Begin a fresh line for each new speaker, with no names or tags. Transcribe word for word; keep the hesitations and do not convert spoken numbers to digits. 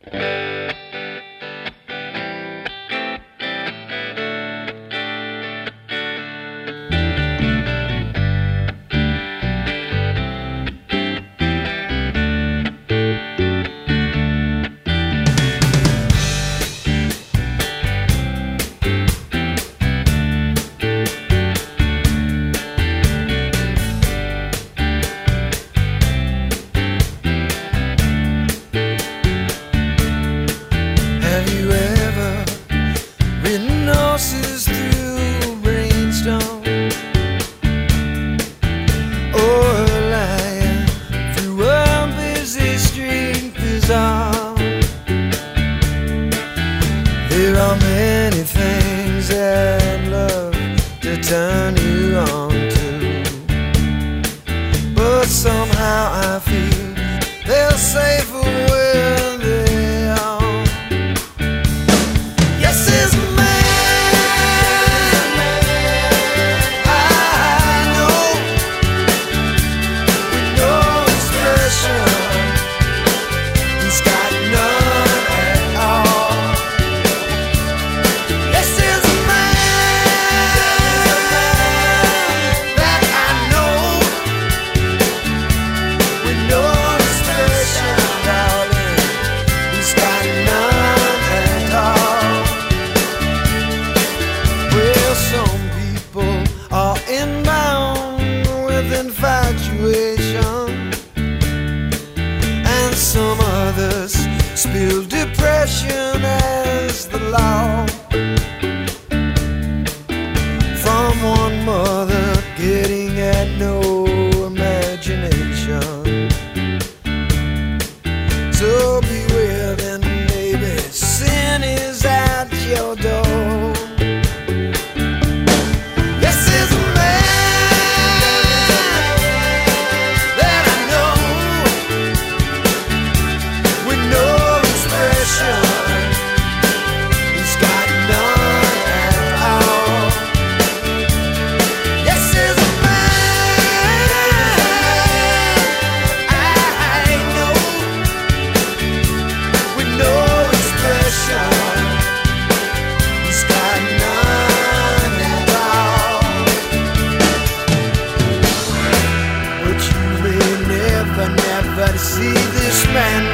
Horses through brainstorm, or lying through a busy street bazaar. There are many things I'd love to turn you on to, but somehow I feel they're safer where they are. Yes, it's infatuation, and some others spill depression as the law. From one mother getting at no imagination. So beware then, baby, sin is at your door. Never, never see this man